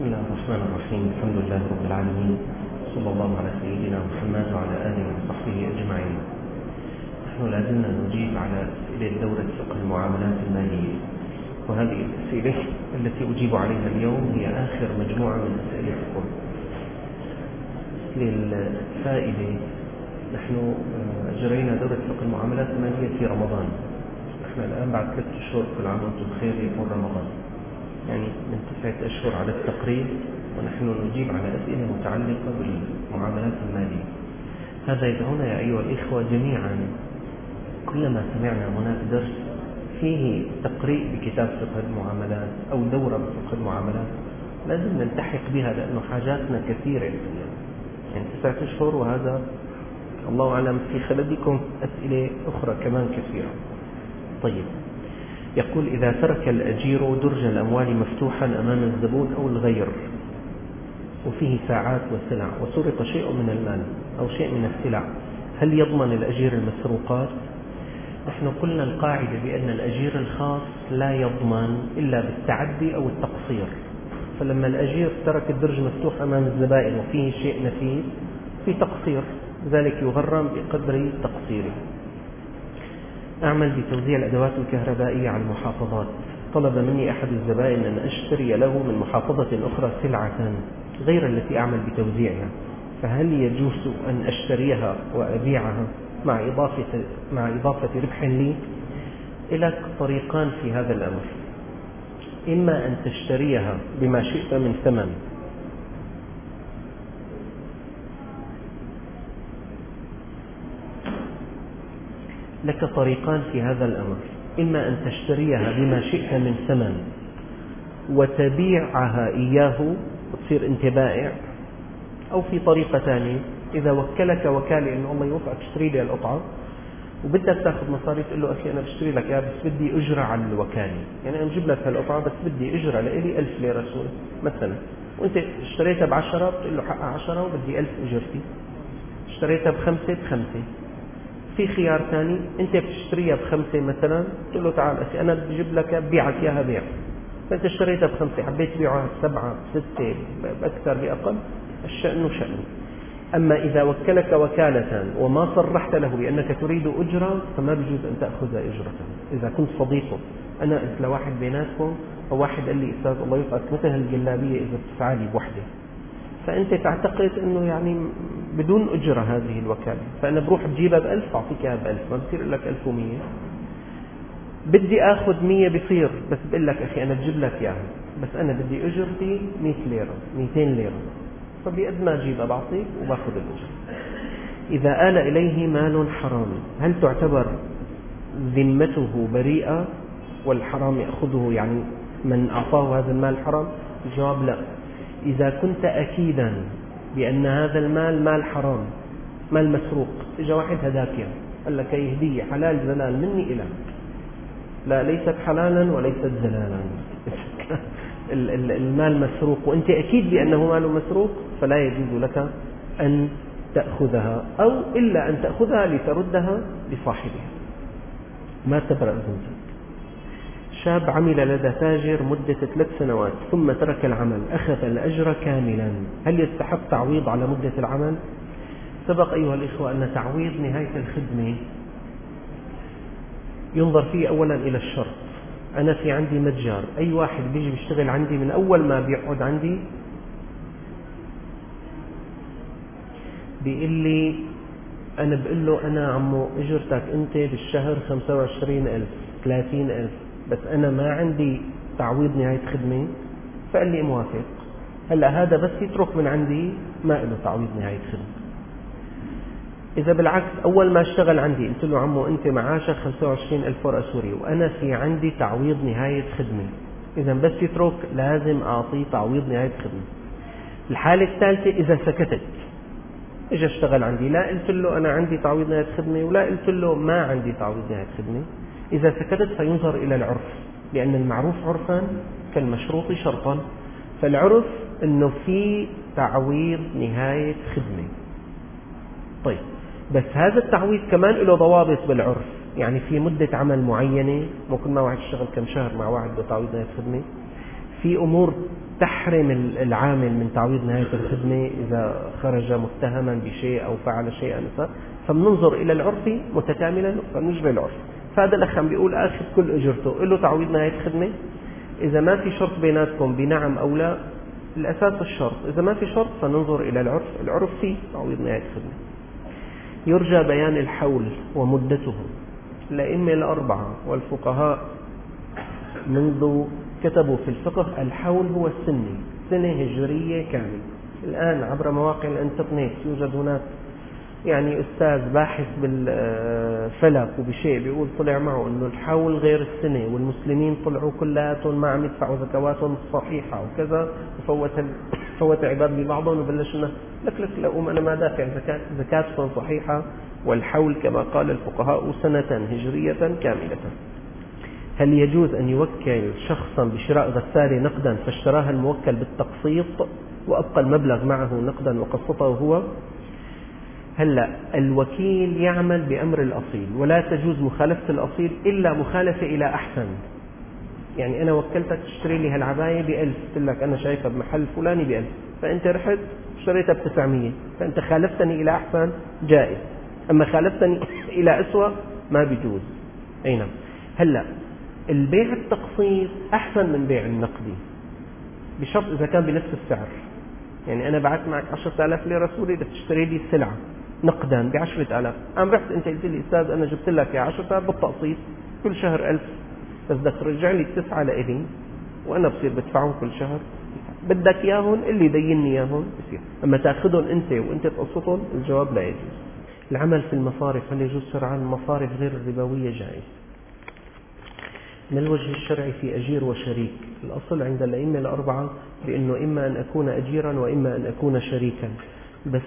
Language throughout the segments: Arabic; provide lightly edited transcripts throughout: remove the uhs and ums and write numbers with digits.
الله الرحمن الرحيم. الحمد لله رب العالمين، صلى الله على سيدنا محمد وعلى آله وصحبه أجمعين. نحن لازلنا نجيب على أسئلة دورة فقه المعاملات المالية، وهذه الأسئلة التي أجيب عليها اليوم هي آخر مجموعة من أسئلتكم. للفائدة، نحن أجرينا دورة فقه المعاملات المالية في رمضان. نحن الآن بعد 3 أشهر، كل عام وأنتم بخير يكون رمضان، يعني من 9 أشهر على التقريب، ونحن نجيب على أسئلة متعلقة بالمعاملات المالية. هذا يدعونا يا أيها الإخوة جميعا، كلما سمعنا هناك درس فيه تقريء بكتاب فقه المعاملات أو دورة بفقه المعاملات لازم نلتحق بها، لأنه حاجاتنا كثيرة فيها. يعني 9 أشهر، وهذا الله أعلم في خلدكم أسئلة أخرى كمان كثيرة. طيب، يقول: إذا ترك الأجير درج الأموال مفتوحا أمام الزبون أو الغير، وفيه ساعات وسلع، وسرق شيء من المال أو شيء من السلع، هل يضمن الأجير المسروقات؟ نحن قلنا القاعدة بأن الأجير الخاص لا يضمن إلا بالتعدي أو التقصير. فلما الأجير ترك الدرج مفتوح أمام الزبائن وفيه شيء نفيس، في تقصير، ذلك يغرم بقدر تقصيره. أعمل بتوزيع الأدوات الكهربائية على المحافظات. طلب مني أحد الزبائن أن أشتري له من محافظة أخرى سلعة غير التي أعمل بتوزيعها، فهل يجوز أن أشتريها وأبيعها مع إضافة ربح لي؟ لك طريقان في هذا الأمر: إما أن تشتريها بما شئت من ثمن، لك طريقان في هذا الأمر: إما أن تشتريها بما شئت من ثمن وتبيعها إياه وتصير أنت بائع، أو في طريقة ثانية، إذا وكلك وكالة إنه الله يوفقك اشتري لي القطعة وبدك تاخذ مصاري، تقول له: أخي أنا بشتري لك إياها بس بدي أجرة على الوكالة، يعني أنا بجيب لك هالقطعة بس بدي أجرة لإلي 1000 ليرة سوري مثلا، وأنت اشتريتها ب10 بتقول له حقها 10 وبدي 1000 أجرتي. اشتريتها ب5 ب5. في خيار ثاني، أنت بتشتريها ب5 مثلا، تقول له: تعال أخي أنا بجيب لك بيعك إياها بيع، فأنت اشتريتها ب5 حبيت تبيعها ب7 ب6 بأكثر بأقل، الشأن شأن. أما إذا وكلك وكالة وما صرحت له بأنك تريد أجرة، فما بيجوز أن تأخذ أجرة. إذا كنت صديقه، أنا قلت لواحد بيناتكم، أو واحد قال لي: أستاذ الله يوفقك مثل هالجلابية إذا بتسعالي بوحدة، فأنت تعتقد أنه يعني بدون أجرة هذه الوكالة، فأنا بروح بجيبها ب1000 أعطيك إياها ب1000، ما بصير لك 1100. بدي أخذ 100 بصير، بس بقول لك: أخي أنا بجيب لك إياها بس أنا بدي أجرتي 100 ليرة 200 ليرة، فبقد ما أجيبها بعطيك وباخذ الأجر. إذا آل إليه مال حرام، هل تعتبر ذمته بريئة والحرام يأخذه، يعني من أعطاه هذا المال حرام؟ الجواب لا. إذا كنت أكيدا بأن هذا المال مال حرام، مال مسروق، إجا واحد هداك قال لك هي هدية حلال زلال مني إليك، لا ليست حلالا وليست زلالا المال مسروق وأنت أكيد بأنه مال مسروق، فلا يجوز لك أن تأخذها، أو إلا أن تأخذها لتردها لصاحبها، ما تبرأ ذمتك. شاب عمل لدى تاجر مدة 3 سنوات ثم ترك العمل، أخذ الأجر كاملا، هل يستحق تعويض على مدة العمل؟ سبق أيها الإخوة أن تعويض نهاية الخدمة ينظر فيه أولا إلى الشرط. أنا في عندي متجر، أي واحد بيجي بيشتغل عندي من أول ما بيقعد عندي بيقول لي، أنا بقول له: أنا عمو أجرتك أنت بالشهر 25,000 30,000، بس أنا ما عندي تعويض نهاية خدمة. فقال لي: موافق. هلأ هذا بس يترك من عندي ما له تعويض نهاية خدمة. إذا بالعكس أول ما اشتغل عندي قلت له: عمو أنت معاشك 25,000 ورقة سوري وأنا في عندي تعويض نهاية خدمة، إذا بس يترك لازم أعطيه تعويض نهاية خدمة. الحالة الثالثة إذا سكتت، إجا اشتغل عندي، لا قلت له أنا عندي تعويض نهاية خدمة ولا قلت له ما عندي تعويض نهاية خدمة، إذا سكتت فينظر إلى العرف، لأن المعروف عرفا كالمشروط شرطا، فالعرف أنه في تعويض نهاية خدمة. طيب، بس هذا التعويض كمان له ضوابط بالعرف، يعني في مدة عمل معينة، ممكن ما واحد يشتغل كم شهر مع واحد بتعويض نهاية خدمة، في أمور تحرم العامل من تعويض نهاية الخدمة إذا خرج متهما بشيء أو فعل شيئا، فبننظر إلى العرف متكاملا فنجري العرف. فهذا الأخ عم بيقول آخذ كل أجرته، له تعويض نهاية خدمة. إذا ما في شرط بيناتكم بنعم أو لا، الأساس الشرط. إذا ما في شرط فننظر إلى العرف، العرف فيه تعويض نهاية خدمة. يرجى بيان الحول ومدته. الأئمة الأربعة والفقهاء منذ كتبوا في الفقه الحول هو سنة هجرية كاملة. الآن عبر مواقع الانترنت يوجد هناك يعني أستاذ باحث بالفلك وبشيء بيقول طلع معه أنه الحول غير السنة، والمسلمين طلعوا كلاتهم ما عم يدفعوا زكواتهم صحيحة وكذا، فوت عباد ببعضهم وبلشنا لك لأقوم أنا ما دافع زكاتهم صحيحة. والحول كما قال الفقهاء سنة هجرية كاملة. هل يجوز أن يوكل شخصا بشراء غسالة نقدا فاشتراها الموكل بالتقسيط وأبقى المبلغ معه نقدا وقسطه هو؟ هلا الوكيل يعمل بأمر الأصيل، ولا تجوز مخالفة الأصيل إلا مخالفة إلى أحسن. يعني أنا وكلتك تشتري لي هالعباية ب1000، قلت لك أنا شايفها بمحل فلاني ب1000، فأنت رحت اشتريتها ب900، فأنت خالفتني إلى أحسن جائز، أما خالفتني إلى أسوأ ما بيجوز. أي نعم. هلا البيع التقسيط أحسن من بيع النقدي بشرط إذا كان بنفس السعر. يعني أنا بعت معك 10,000 ليرة سوري لتشتري لي سلعة نقدا ب10,000، أم رحت أنت قلت لي أستاذ أنا جبت لك يا 10,000 بالتقسيط كل شهر 1000، بس بدك ترجع لي 9 لإلي وأنا بصير بدفعهم كل شهر، بدك إياهم اللي ديني إياهم بصير. أما تأخذهم أنت وأنت تقسطهم الجواب لا يجوز. العمل في المصارف، هل يجوز شرعا المصارف غير الربوية جائز؟ ما الوجه الشرعي في أجير وشريك؟ الأصل عند الأئمة الأربعة بأنه إما أن أكون أجيرا وإما أن أكون شريكا. بس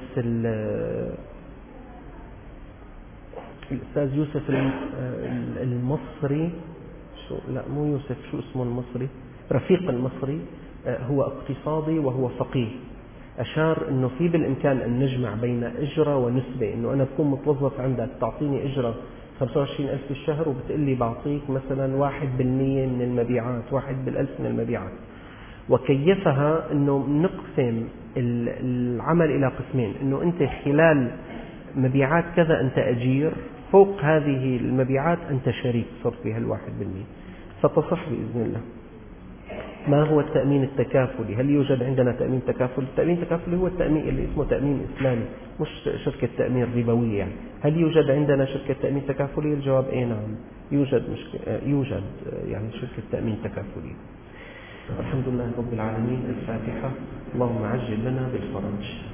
الأستاذ يوسف المصري، لا مو يوسف، شو اسمه المصري؟ رفيق المصري، هو اقتصادي وهو فقيه، أشار أنه في بالإمكان أن نجمع بين أجرة ونسبة، أنه أنا بكون متوظف عندك تعطيني أجرة 25,000 في الشهر وبتقول لي بعطيك مثلا 1% من المبيعات، 1/1000 من المبيعات. وكيفها أنه نقسم العمل إلى قسمين، أنه أنت خلال مبيعات كذا أنت أجير، فوق هذه المبيعات أنت شريك صرت بها 1%، فتصح بإذن الله. ما هو التأمين التكافلي؟ هل يوجد عندنا تأمين تكافلي؟ التأمين التكافلي هو التأمين اللي اسمه تأمين إسلامي، مش شركة تأمين ربوية يعني. هل يوجد عندنا شركة تأمين تكافلي؟ الجواب أي نعم، يوجد يعني شركة تأمين تكافلي. الحمد لله رب العالمين. الفاتحة. اللهم عجل لنا بالفرج.